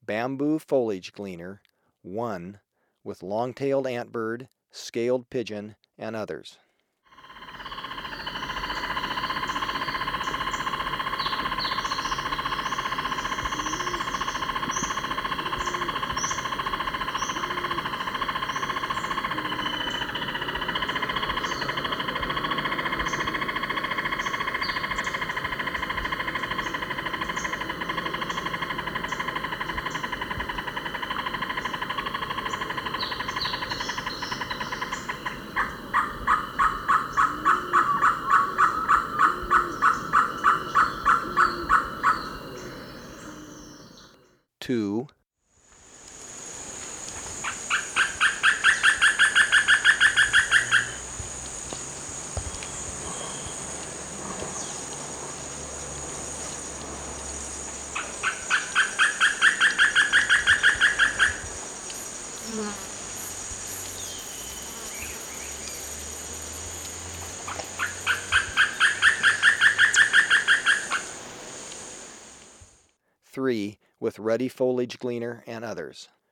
bamboo foliage gleaner, 1, with long-tailed antbird, scaled pigeon, and others. Two, three, with ruddy foliage gleaner and others.